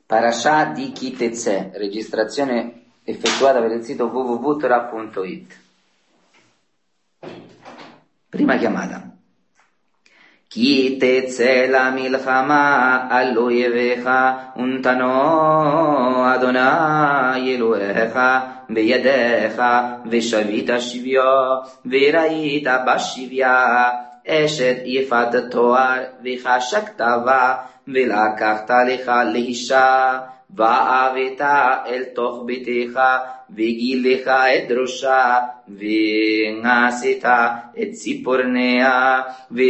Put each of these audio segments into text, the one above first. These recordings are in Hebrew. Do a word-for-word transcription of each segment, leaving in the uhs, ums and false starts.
Parashah di Ki Tetzeh, registrazione effettuata per il sito w w w punto torah punto it. Prima chiamata. Ki Tetzeh la milchama all'oyevecha untano Adonai Elohecha beyadecha veshavita shivya veraita bashivya eshet yifat toar vechashaktava ולקחת לך לאישה, ואהבת אל תוך ביתך, וגילך את ראשה, ונשאת את ציפורניה,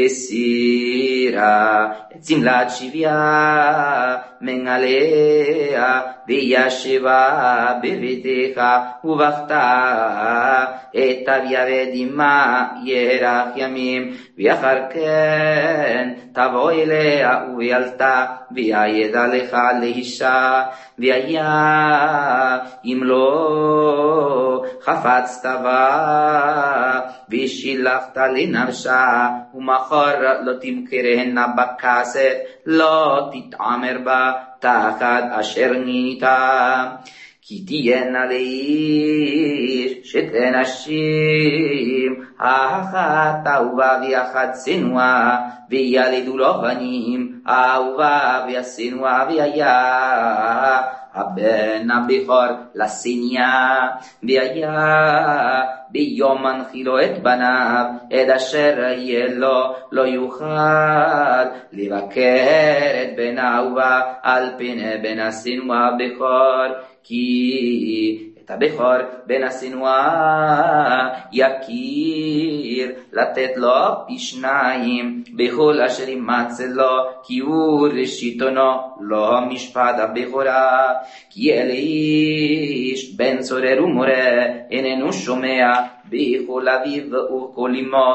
וסירה את שמלת שבייה, מנעליה, וישבה בביתך, ובכתה את אביה ודמה ירח ימים, ואחר כן תבוא אליה ובילתה, ויעדה לך לאישה, והיה אם לא חפצת בה, ושילחת לנפשה, ומחר לא תמכרנה בכסף, לא תתעמר בה תחת אשר ניתה. כי תהיינה לאיש שתי נשים, האחת אהובה ואחת שנואה, וילדו לו בנים, האהובה והשנואה, והיה הבן הבכור לשניה, והיה ביום מנחילו את בניו, את אשר יהיה לו לא יוכל לבקר את בן האהובה על פני בן השנואה הבכור, כי את הבכור בן השנואה יכיר לתת לו פי שניים בכל אשר ימצא לו, כי הוא ראשיתונו לא משפט הבכורה. כי אל איש בן צורר ומורה איננו שומע בכל אביו וכל אמו,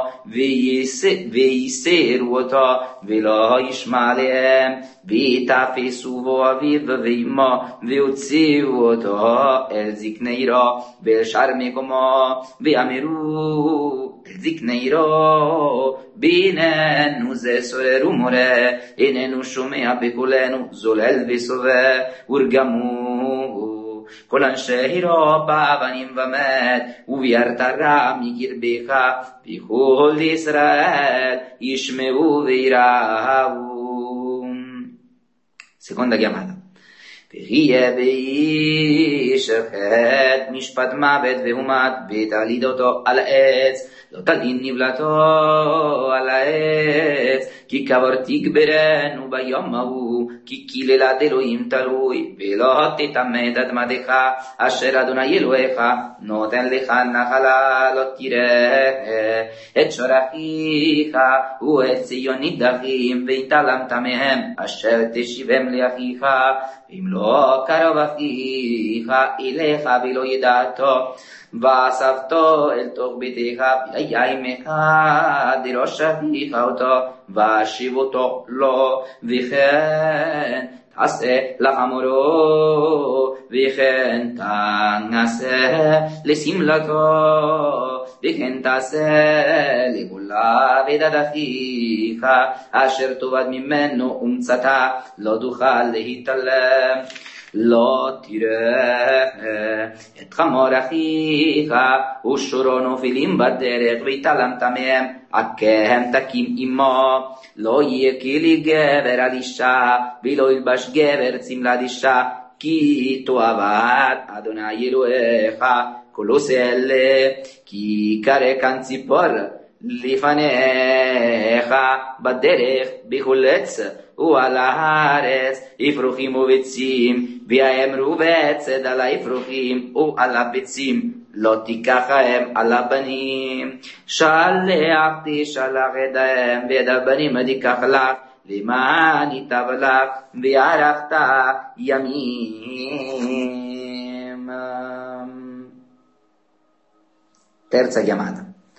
וייסרו אותו ולא ישמע עליהם, ויתפסו בו אביו ואמו, והוציאו אותו אל זקני עירו ואל שאר מקומו, ואמרו אל זקני עירו, בינינו זה סורר ומורה, איננו שומע בקולנו, זולל וסובב, ורגמו כל אנשי עירו באבנים ומת, וביארת רע מקרבך, וכל ישראל ישמעו ויראו. Seconda chiamata. ויהיה באיש חטא משפט מוות והומת, ותעליד אותו על העץ, לא תלין נבלתו על העץ, כי קבור תגברנו ביום ההוא, כי קללת אלוהים תלוי, ולא תטמא את אדמתך, אשר אדוני אלוהיך נותן לך נחלה, לא תראה את שור אחיך ואת ציון נידחים, והתעלמת מהם, אשר תשיבם לאחיך, ואם לא קרוב אחיך אליך ולא ידעתו, ואספתו אל תוך ביתך, והיה עמך דרוש אחיך אותו, ואשיב אותו לו, וכן תעשה לחמורו, וכן תעשה לשמלתו, וכן תעשה לגולה ודד אחיך, אשר תאבד ממנו ומצאתה, לא תוכל להתעלם. לא תראה את חמור אחיך ושורו נופלים בדרך, והתעלמת מהם, עקם תקים עמו. לא יהיה כלי גבר על אישה, ולא ילבש גבר שמלת אישה, כי תאהבת אדוני אלוהיך כל עושה אלה, כי קרא כאן ציפור לפניך בדרך בכל עץ ועל הארץ אפרוחים וביצים, ויאמרו בצד על האפרוחים ועל הביצים, לא תיקחם על הבנים. שלחתי שלח ידיהם, ויד הבנים תיקח לך, למען ייטב לך ויארכת ימים. Terza chiamata.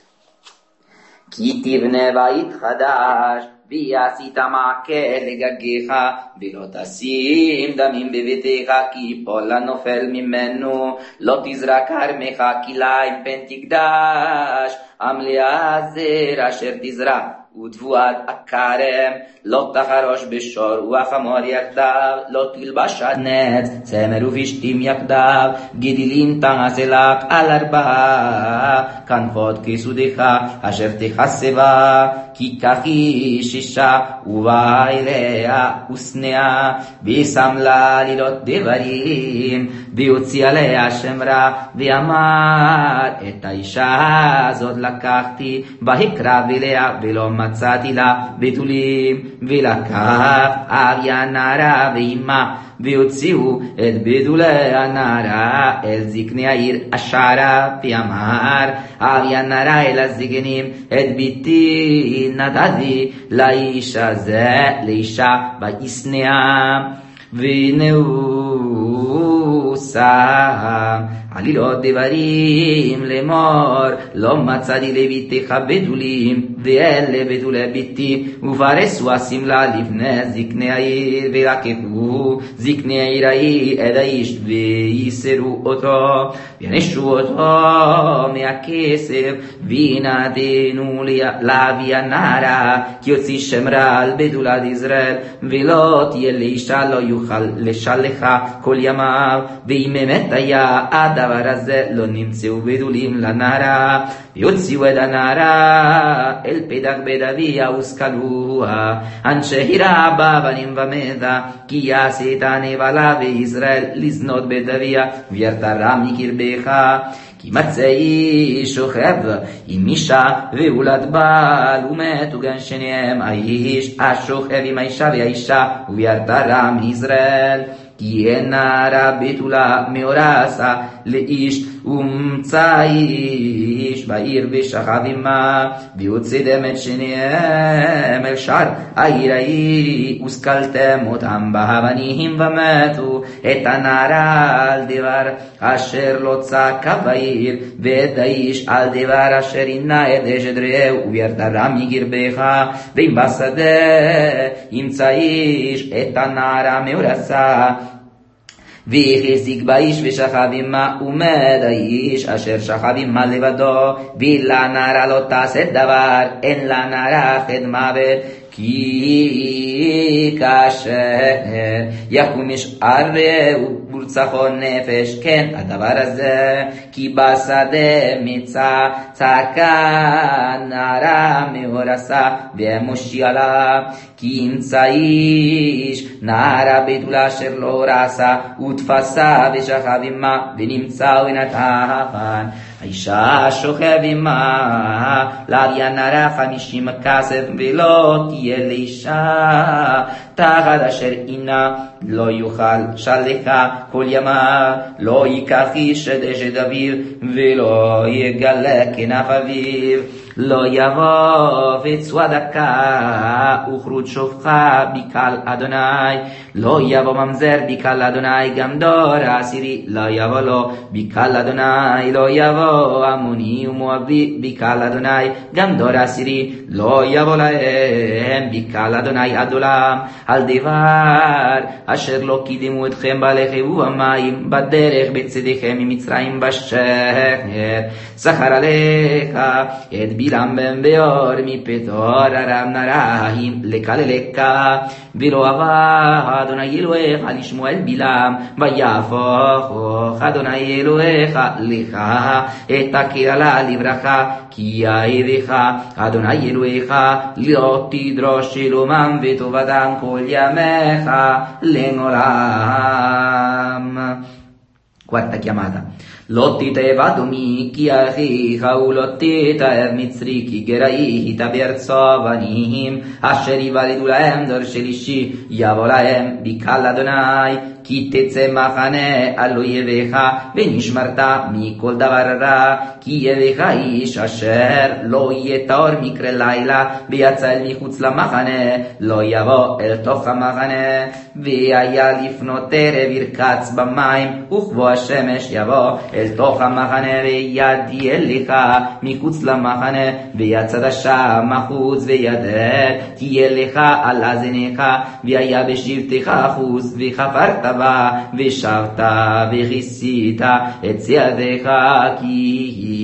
כי תבנה בית חדש, ועשית מעקה לגגיך, ולא תשים דמים בביתך, כי יפול הנופל ממנו. לא תזרע כרמך כליים פן תקדש, המליאה זר אשר תזרע, ותבואת הכרם, לא תחרוש בשור וחמור יחדיו, לא תלבש נץ, צמר ופשתים יחדיו, גידילים תעשה לך על ארבעה, כנפות כסודך אשר תכסה בה, כי כך היא שישה ובאה אליה ושנאה, ושם לה לילות דברים, והוציא עליה שם רע, ואמר את האישה הזאת לקחתי, והקרב אליה ולא מצאתי לה בתולים, ולקח אריה נערה ואימה, והוציאו את בדולי הנערה אל זקני העיר השערה, ואמר אריה נערה אל הזקנים, את ביתי נתתי לאיש הזה לאישה וישנאה, והנהו שם עלילות דברים לאמור, לא מצאתי לביתך בתולים, ואלה בתולי ביתי, ופרסו השמלה לפני זקני העיר, ולקחו זקני העיר ההיא את האיש, ויסרו אותו, ויענשו אותו מהכסף, ונתנו לאבי הנערה, כי יוציא שם רע על בתולת ישראל, ולא תהיה לאישה לא יוכל לשלחה כל ימיו, ואם אמת היה הדבר הזה לא נמצאו בתולים לנערה, ויוציאו את הנערה אל פתח בית אביה וסקלוה, אנשי הירה בבנים ומתה, כי יעשה את הנבלה וישראל לזנות בית אביה, וירתה רע מקרבך, כי מצא איש שוכב עם אישה והולד בעל, ומתו גם שניהם, האיש השוכב עם האישה והאישה, וירתה רע מישראל. כי אין נערה בתולה מאורסה לאיש, ומצא איש בעיר ושכב עמה, והוצאתם את שניהם אל שער העיר ההיא, וסקלתם אותם באבנים ומתו, את הנערה על דבר אשר לא צעקה בעיר, ואת האיש על דבר אשר עינה את אשת רעהו, וירתה רע מקרבך. ואם בשדה ימצא איש את הנערה מאורסה, והחזיק באיש ושכב עמה, ומת האיש אשר שכב עמה לבדו, ולנערה לא תעשה דבר, אין לנערה חטא מוות, כי כאשר יקום משאר ורצחו נפש, כן הדבר הזה, כי בשדה מצא צעקה נערה מאורסה, ומושיע לה, כי ימצא איש נערה בתולה אשר לא אורסה, ותפסה ושכב עמה, ונמצא ונתן האישה שוכב עמה לאריה נערה חמישים כסף, ולא תהיה לאישה תחת אשר עינה, לא יוכל שלחה כל ימיו, לא ייקח איש את אשת אביו, ולא יגלה כנף אביו, לא יבוא וצוע דקה וכרות שופחה בקהל אדוני, לא יבוא ממזר בקהל אדוני, גם דור העשירי לא יבוא לו בקהל אדוני, לא יבוא עמוני ומואבי בקהל אדוני, גם דור העשירי לא יבוא להם בקהל אדוני עד עולם, על דבר אשר לא קידמו אתכם בלחם ובמים בדרך בצאתכם ממצרים בשחר, זכר עליך את בלעם בן ביור מפתור ארם נרעים לקללך, ולא אהבה אדוני אלוהיך לשמוע אל בלעם, ויהפוך אדוני אלוהיך לך את הקללה לברכה, כי יאהבך אדוני אלוהיך לא תדרוש שלומם וטובתם כל ימיך לעולם. Quarta chiamata. לא תתאהב אדומי כי אחיך, ולא תתאהב מצרי כי גראי, בארצו בנים אשר יוולדו להם דור שלישי, יבוא להם בקהל אדוני, כי תצא מחנה על אויביך ונשמרת מכל דבר רע, כי יביך איש אשר לא יהיה טהור מקרא לילה, ויצא אל מחוץ למחנה, לא יבוא אל תוך המחנה, והיה לפנות ערב ירקץ במים, וכבוא השמש יבוא אל תוך המחנה, וידי אליך מחוץ למחנה, ויצאת שם מחוץ, וידל תהיה לך על אזניך, והיה בשבתך אחוז, וחפרת בה, ושבת וכיסית את צעדיך, כי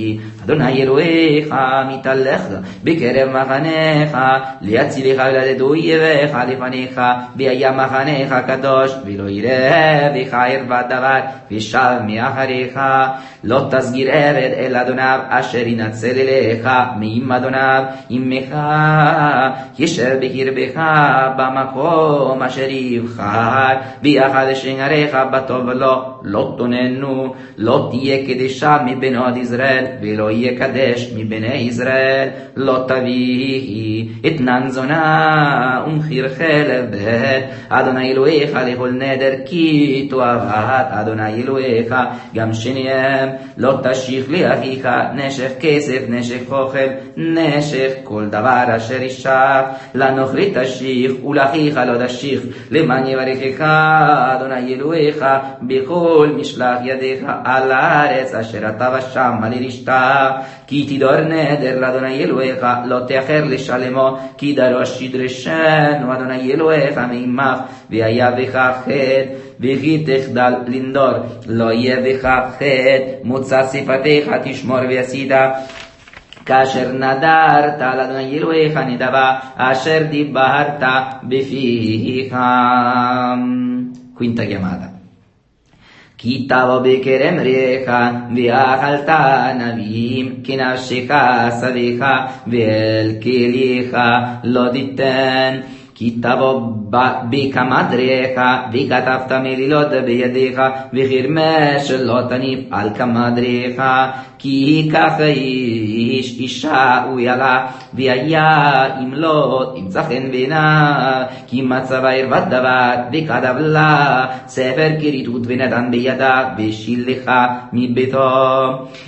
אדוני אלוהיך מתהלך בקרב מחניך, להצילך ולתת אויביך לפניך, והיה מחניך קדוש, ולא יראה בך ערוות דבר, ושב מאחריך. לא תסגיר עבד אל אדוניו, אשר ינצל אליך מעם אדוניו, עמך ישב בקרבך במקום אשר יבחר, ביחד שנריך בטוב לו, לא תוננו, לא תהיה קדשה מבין עוד ישראל, ולא יהיה קדש מבני ישראל. לא תביא אתנן זונה ומחיר חלב בית, אדוני אלוהיך לכל נדר כי תאהבת אדוני אלוהיך גם שניהם. לא תשיך לאחיך נשך כסף, נשך אוכל, נשך כל דבר אשר ישך, לנוכרי תשיך ולאחיך לא תשיך, למען יברכך אדוני אלוהיך בכל משלח ידיך על הארץ אשר אתה ושמה לרשתה. כי תדור נדר לאדוני אלוהיך, לא תאחר לשלמו, כי דרוש ידרשנו אדוני אלוהיך מעמך, והיה בך חטא וכי תחדל לנדור, לא יהיה בך חטא, מוצא שפתיך תשמור ועשית, כאשר נדרת על אדוני אלוהיך נדבה, אשר דיברת בפיך. quinta chiamata. כי תבוא בקרם ריך ואכלת נביאים כנפשך שביך ואל כליך לא תיתן. כי תבוא בקמדריך וכתבת מלילות בידיך וחרמש לא תניף על קמדריך. כי ייקח איש אישה וילדה והיה ימלוט ימצא חן בעיניו, כי מצא ערוות דבר וכתב לה ספר כריתות ונתן בידה ושילחה מביתו.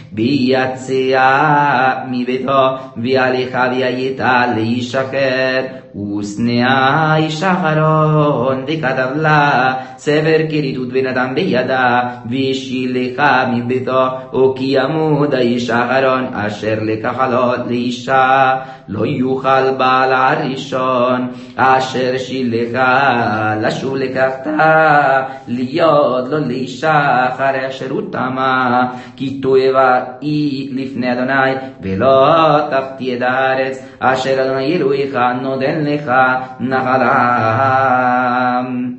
ויצא מביתו והלכה והייתה לאיש אחר, ושנאה איש אחרון וכתב לה ספר כריתות ונתן בידה ושילחה מביתו. וכי ימות האיש האחרון אשר לקחה לו לאישה, לא יוכל בעל הראשון אשר שילחה לשוב לקחתה להיות לו לאישה אחרי אשר הוא תמה. כי תועבה היא לפני אדוני ולא תחתי את הארץ אשר אדוני אלוהיך נותן לך נחלה.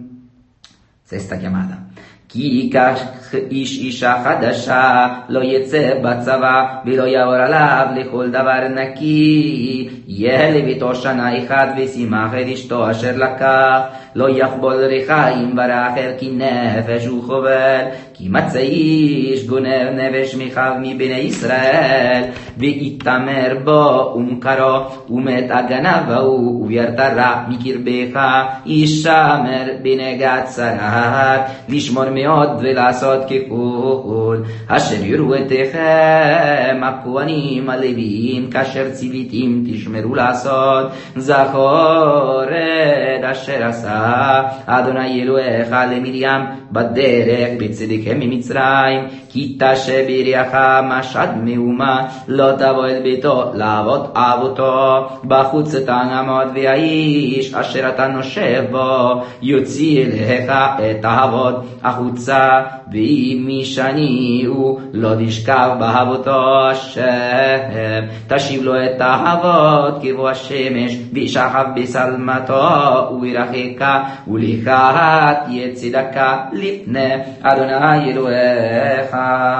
Sesta chiamata. כי ייקח איש אישה חדשה לא יצא בצבא ולא יעבור עליו לכל דבר נקי, יהיה לביתו שנה אחת ושימח את אשתו אשר לקח. לא יחבול ריחיים ברחל כי נפש הוא חובל, כי מצא איש גונב נפש מחב מבני ישראל ויתמר בו ומכרו ומת הגנב ההוא וביארת רע מקרבך. ישמר בנגד צרת לשמור מאוד ולעשות ככל אשר יראו אתכם הכהנים הלוויים כאשר ציוויתם תשמרו לעשות. זכור את אשר עשה אדוני אלוהיך למרים בדרך בצאתכם ממצרים. כי תשב ביריך משד מאומה לא תבוא אל ביתו לעבוד אבותו בחוץ תעמוד, והאיש אשר אתה נושב בו יוציא אליך את העבוד החוצה. ואם משני הוא לא תשכב באבותו אשר תשיב לו את העבוד כבוא השמש וישכב בשלמתו ובירכך ולקחת תהיה צדקה לפני אדוני אלוהיך.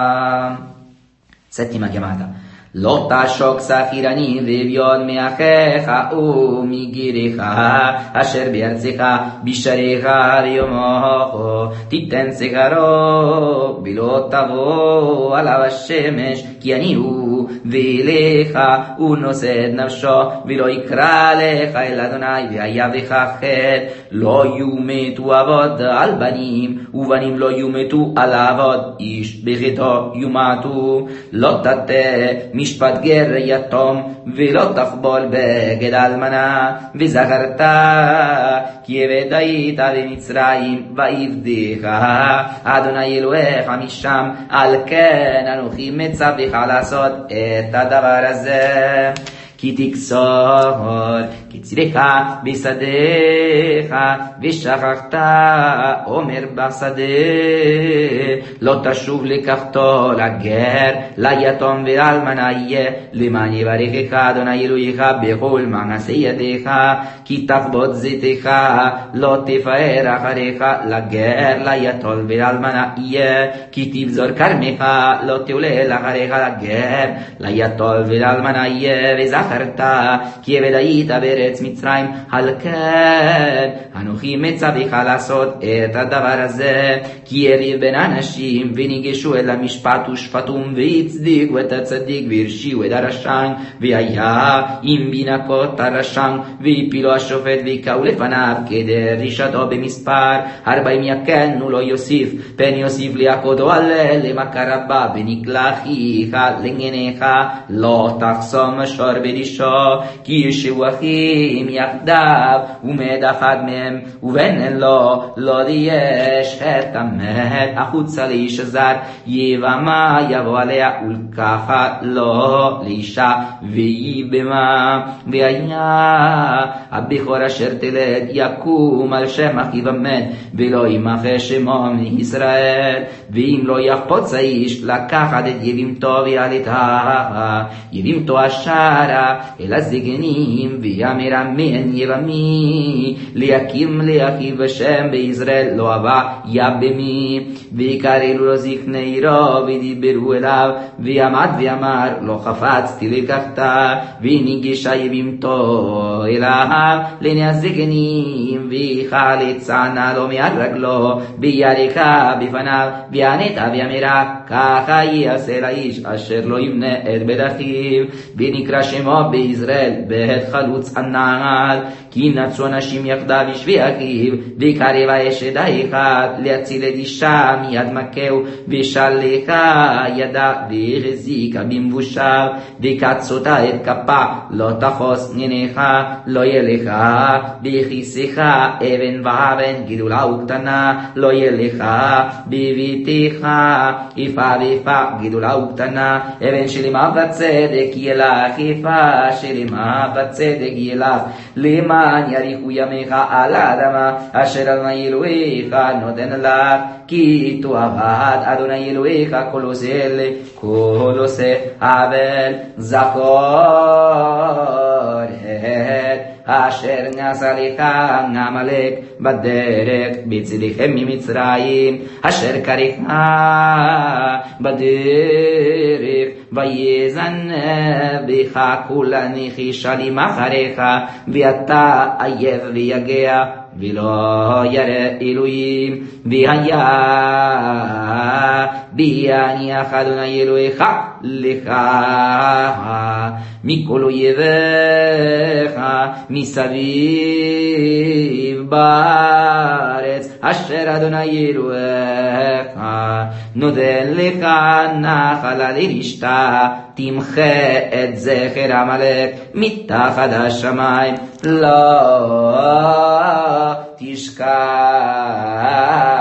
Settima chiamata. לא תעשוק שכיר עני ואביון מאחיך ומגירך אשר בארצך בשעריך ביומו תיתן שכרו ולא תבוא עליו השמש, כי אני הוא ואליך הוא נושא את נפשו ולא יקרא לך אל אדוני והיה בך חטא. לא יומתו אבות על בנים ובנים לא יומתו על אבות, איש בחטאו יומתו. לא תטה משפט גר יתום ולא תחבול בגד אלמנה. וזכרת כי עבד היית במצרים ועבדך אדוני אלוהיך משם, על כן אנוכי מצווך לעשות את הדבר הזה. כי תקסור יצירך בשדך ושכחת עומר בשדה לא תשוב לקחתו לגר ליתום ולאלמנה יהיה למען יברכך אדוני אלוהיך בכל מעשה ידיך כי תכבוד זיתך לא תפאר אחריך לגר ליתום ולאלמנה יהיה כי תבזור כרמך לא תעולל אחריך לגר ליתום ולאלמנה יהיה וזכרת כי עבד היית בארץ מצרים על כן אנוכי מצווך לעשות את הדבר הזה כי יריב בין אנשים וניגשו אל המשפט ושפטום והצדיקו את הצדיק והרשיעו את הרשע והיה אם בינקות הרשע והפילו השופט ויקעו לפניו כדרישתו במספר ארבעים יקנו לא יוסיף פן יוסיף ליעקודו עלה למכה רבה ונקלחיך לעיניך לא תחסום שור בדישו כי ישבו אחים יחדיו ומת אחד מהם ובן לו לא יש את המת החוצה לאיש הזר יבמה יבוא עליה ולקחה לו לאישה ויבמה והיה הבכור אשר תלד יקום על שם אחיו המת ולא ימחה שמו מישראל ואם לא יחפוץ האיש לקחת את יבימתו ויעלתה יבימתו השערה אל הזקנים ויאמר אמן יבמי ליקים לאחיו בשם בישראל לא אבא יבמי ויקראו לו זקני עירו ודיברו אליו ויעמד ואמר לא חפצתי לקחתה וניגשה יבימתו אליו לעיני הזקנים ויחלצנה לו מעל רגלו וירקה בפניו וענתה ואמרה ככה יעשה לאיש אשר לא יבנה את בית אחיו ונקרא שמו בישראל בית חלוץ הנעל כי נצאו אנשים יחדיו בשבי אחיו וקרבה אשת האחד להציל את אישה מיד מכהו ושלחה ידה והחזיקה במבושיו וקצותה את כפה לא תחוס עיניך לא ילך בכיסך אבן ואבן גדולה וקטנה לא ילך בביתך איפה ואיפה גדולה וקטנה אבן שלמה בצדק ילך איפה שלמה בצדק ילך למען יאריכו ימיך על האדמה אשר אדוני אלוהיך נותן לך כי תאהב אדוני אלוהיך כל עושה אלה כל עושה אבל זכור את אשר נעשה לך עמלק בדרך בצאתכם ממצרים אשר קראך בדרך ויזנב בך כל הנחשלים אחריך ואתה עייף ויגע ולא ירא אלוהים והיה ביניח אדוני אלוהיך לך מכל אויביך מסביב בארץ אשר אדוני אלוהיך נותן לך נחלה לרשתה תמחה את זכר עמלק מתחת השמיים לא תשכח